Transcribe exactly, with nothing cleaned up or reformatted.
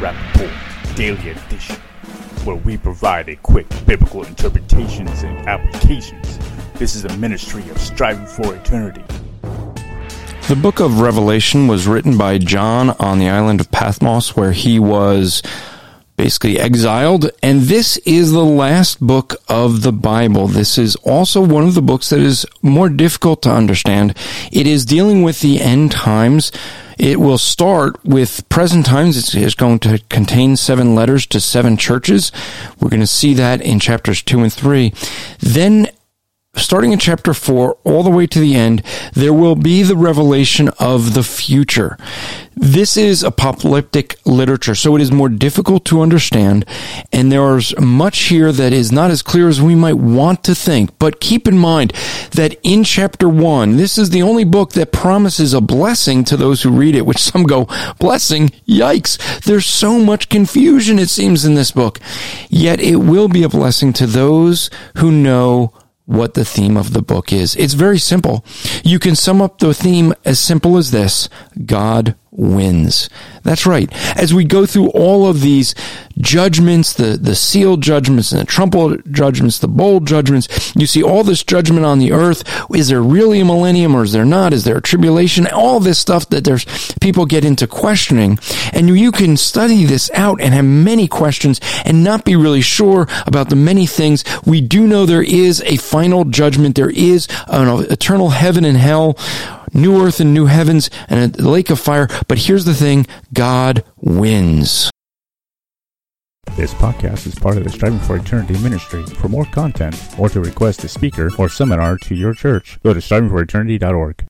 Rappaport Daily Edition, where we provide a quick biblical interpretations and applications. This is a ministry of striving for eternity. The book of Revelation was written by John on the island of Patmos, where he was basically exiled, and this is the last book of the Bible. This is also one of the books that is more difficult to understand. It is dealing with the end times. It will start with present times. It's, it's going to contain seven letters to seven churches. We're going to see that in chapters two and three. Then, starting in chapter four, all the way to the end, there will be the revelation of the future. This is apocalyptic literature, so it is more difficult to understand, and there's much here that is not as clear as we might want to think. But keep in mind that in chapter one, this is the only book that promises a blessing to those who read it, which some go, blessing? Yikes! There's so much confusion, it seems, in this book. Yet it will be a blessing to those who know what the theme of the book is. It's very simple. You can sum up the theme as simple as this: God wins. That's right. As we go through all of these judgments, the, the sealed judgments and the trumpet judgments, the bowl judgments, you see all this judgment on the earth. Is there really a millennium or is there not? Is there a tribulation? All this stuff that there's people get into questioning. And you can study this out and have many questions and not be really sure about the many things. We do know there is a final judgment. There is an eternal heaven and hell, new earth and new heavens, and a lake of fire. But here's the thing: God wins. This podcast is part of the Striving for Eternity ministry. For more content, or to request a speaker or seminar to your church, go to striving for eternity dot org.